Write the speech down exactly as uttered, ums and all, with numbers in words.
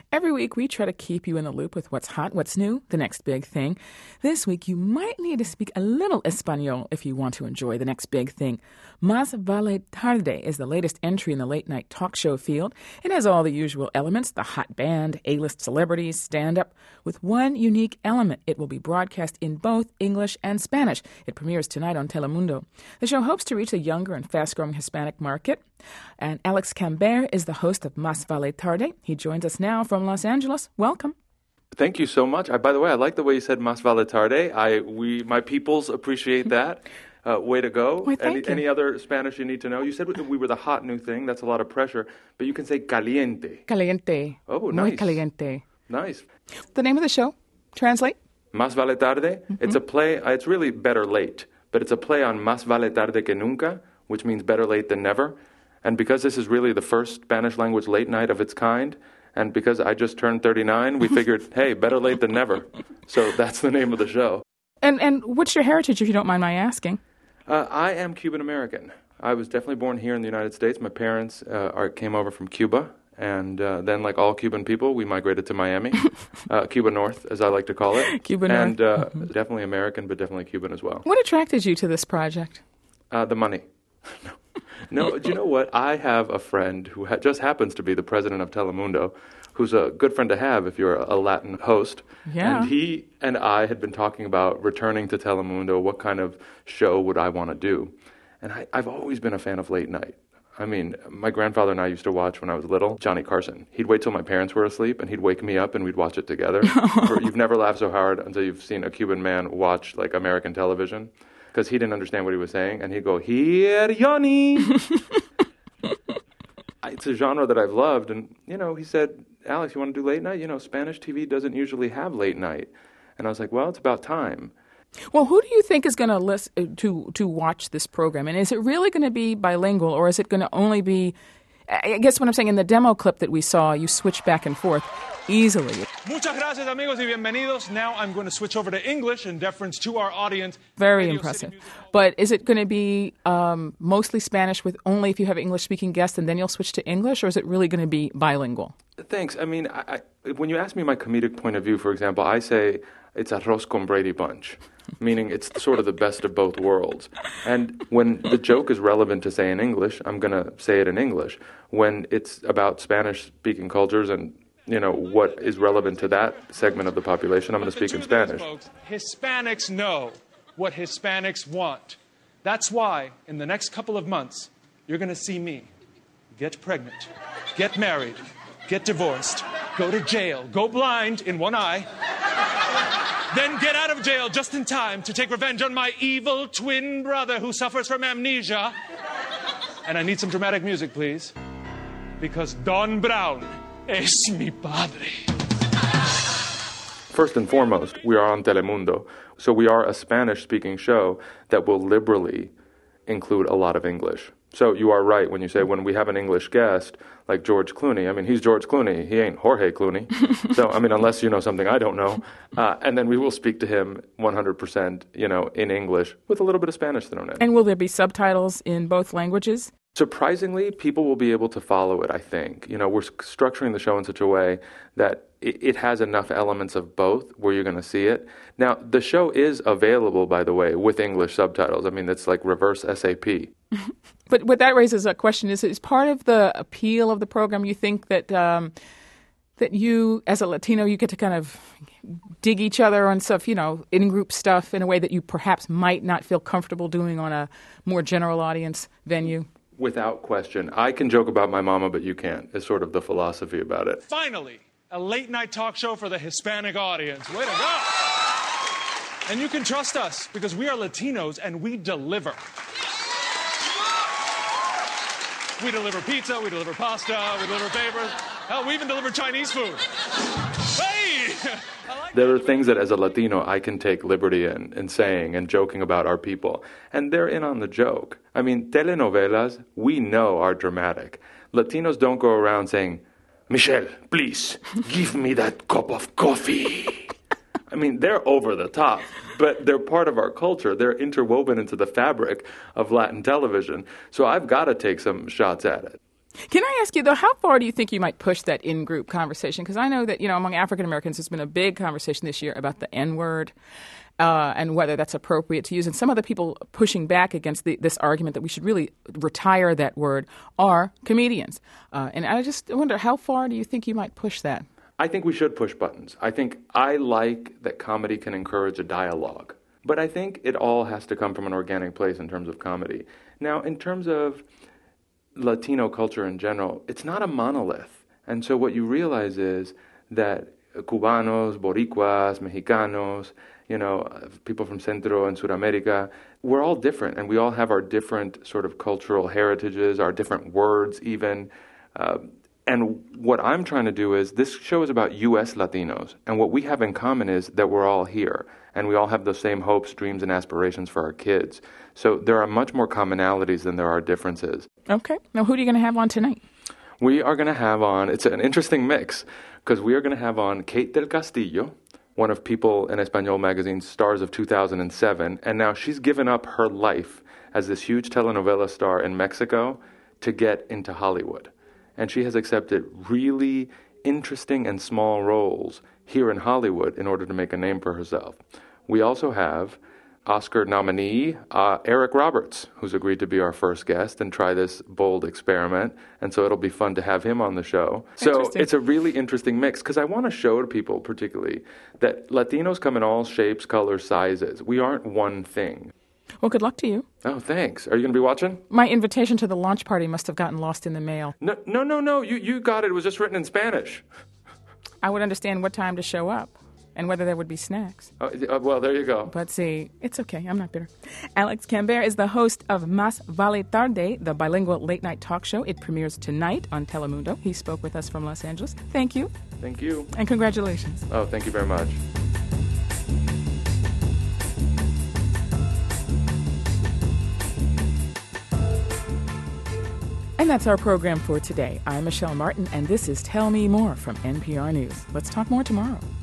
Every week, we try to keep you in the loop with what's hot, what's new, the next big thing. This week, you might need to speak a little Espanol if you want to enjoy the next big thing. Más Vale Tarde is the latest entry in the late-night talk show field. It has all the usual elements, the hot band, A-list celebrities, stand-up, with one unique element. It will be broadcast in both English and Spanish. It premieres tonight on Telemundo. The show hopes to reach a younger and fast-growing Hispanic market. And Alex Cambert is the host of Más Vale Tarde. He joins us now from Los Angeles. Welcome. Thank you so much. I, by the way, I like the way you said Más Vale Tarde. I, we, my peoples appreciate that. Uh, way to go. Wait, thank any, you. any other Spanish you need to know? You said we were the hot new thing. That's a lot of pressure. But you can say caliente. Caliente. Oh, Muy nice. caliente. Nice. The name of the show? Translate? Más Vale Tarde. Mm-hmm. It's a play. Uh, it's really better late. But it's a play on Más Vale Tarde que Nunca, which means better late than never. And because this is really the first Spanish language late night of its kind, and because I just turned thirty-nine, we figured, hey, better late than never. So that's the name of the show. And and what's your heritage, if you don't mind my asking? Uh, I am Cuban-American. I was definitely born here in the United States. My parents uh, are, came over from Cuba, and uh, then, like all Cuban people, we migrated to Miami, uh, Cuba North, as I like to call it. Cuba North. And uh, mm-hmm. definitely American, but definitely Cuban as well. What attracted you to this project? Uh, the money. no. No, do you know what? I have a friend who ha- just happens to be the president of Telemundo, who's a good friend to have if you're a Latin host. Yeah. And he and I had been talking about returning to Telemundo. What kind of show would I want to do? And I, I've always been a fan of late night. I mean, my grandfather and I used to watch when I was little, Johnny Carson. He'd wait till my parents were asleep, and he'd wake me up, and we'd watch it together. You've never laughed so hard until you've seen a Cuban man watch, like, American television, because he didn't understand what he was saying, and he'd go, "Here, Johnny!" It's a genre that I've loved, and, you know, he said, "Alex, you want to do late night? You know, Spanish T V doesn't usually have late night." And I was like, well, it's about time. Well, who do you think is going to listen to to watch this program? And is it really going to be bilingual, or is it going to only be, I guess what I'm saying, in the demo clip that we saw, you switch back and forth easily. Muchas gracias, amigos, y bienvenidos. Now I'm going to switch over to English in deference to our audience. Very Radio impressive. City Music- But is it going to be um, mostly Spanish with only if you have English-speaking guests and then you'll switch to English, or is it really going to be bilingual? Thanks. I mean, I, I, when you ask me my comedic point of view, for example, I say it's arroz con Brady Bunch, meaning it's sort of the best of both worlds. And when the joke is relevant to say in English, I'm going to say it in English. When it's about Spanish-speaking cultures and, you know, what is relevant to that segment of the population, I'm going to But the speak in truth is, Spanish. folks, Hispanics know what Hispanics want. That's why, in the next couple of months, you're going to see me get pregnant, get married, get divorced, go to jail, go blind in one eye, then get out of jail just in time to take revenge on my evil twin brother who suffers from amnesia. And I need some dramatic music, please, because Don Brown es mi padre. First and foremost, we are on Telemundo, so we are a Spanish-speaking show that will liberally include a lot of English. So you are right when you say when we have an English guest, like George Clooney. I mean, he's George Clooney. He ain't Jorge Clooney. So, I mean, unless you know something I don't know. Uh, and then we will speak to him one hundred percent, you know, in English with a little bit of Spanish thrown in. And will there be subtitles in both languages? Surprisingly, people will be able to follow it, I think. You know, we're structuring the show in such a way that it, it has enough elements of both where you're going to see it. Now, the show is available, by the way, with English subtitles. I mean, it's like reverse S A P. But what that raises a question is, is part of the appeal of the program, you think that um, that you, as a Latino, you get to kind of dig each other on stuff, you know, in-group stuff in a way that you perhaps might not feel comfortable doing on a more general audience venue? Without question. I can joke about my mama, but you can't, is sort of the philosophy about it. Finally, a late-night talk show for the Hispanic audience. Way to go! And you can trust us, because we are Latinos and we deliver. We deliver pizza, we deliver pasta, we deliver papers. Hell, we even deliver Chinese food. Hey! I like There are that. things that as a Latino I can take liberty in, in saying and joking about our people. And they're in on the joke. I mean, telenovelas, we know are dramatic. Latinos don't go around saying, "Michelle, please, give me that cup of coffee." I mean, they're over the top, but they're part of our culture. They're interwoven into the fabric of Latin television. So I've got to take some shots at it. Can I ask you, though, how far do you think you might push that in-group conversation? Because I know that, you know, among African Americans, there's been a big conversation this year about the N-word uh, and whether that's appropriate to use. And some of the people pushing back against the, this argument that we should really retire that word are comedians. Uh, and I just wonder, how far do you think you might push that? I think we should push buttons. I think I like that comedy can encourage a dialogue. But I think it all has to come from an organic place in terms of comedy. Now, in terms of Latino culture in general, it's not a monolith. And so what you realize is that Cubanos, Boricuas, Mexicanos, you know, people from Centro and Sudamerica, we're all different. And we all have our different sort of cultural heritages, our different words even. Uh, and what I'm trying to do is, this show is about U S Latinos. And what we have in common is that we're all here. And we all have the same hopes, dreams, and aspirations for our kids. So there are much more commonalities than there are differences. Okay. Now, who are you going to have on tonight? We are going to have on, it's an interesting mix, because we are going to have on Kate del Castillo, one of People en Español magazine's stars of two thousand seven. And now she's given up her life as this huge telenovela star in Mexico to get into Hollywood. And she has accepted really interesting and small roles here in Hollywood in order to make a name for herself. We also have Oscar nominee uh, Eric Roberts, who's agreed to be our first guest and try this bold experiment. And so it'll be fun to have him on the show. So it's a really interesting mix, because I want to show to people particularly that Latinos come in all shapes, colors, sizes. We aren't one thing. Well, good luck to you. Oh, thanks. Are you going to be watching? My invitation to the launch party must have gotten lost in the mail. No, no, no, no. You, you got it. It was just written in Spanish. I would understand what time to show up and whether there would be snacks. Oh, uh, well, there you go. But see, it's okay. I'm not bitter. Alex Cambert is the host of Más Vale Tarde, the bilingual late-night talk show. It premieres tonight on Telemundo. He spoke with us from Los Angeles. Thank you. Thank you. And congratulations. Oh, thank you very much. And that's our program for today. I'm Michelle Martin, and this is Tell Me More from N P R News. Let's talk more tomorrow.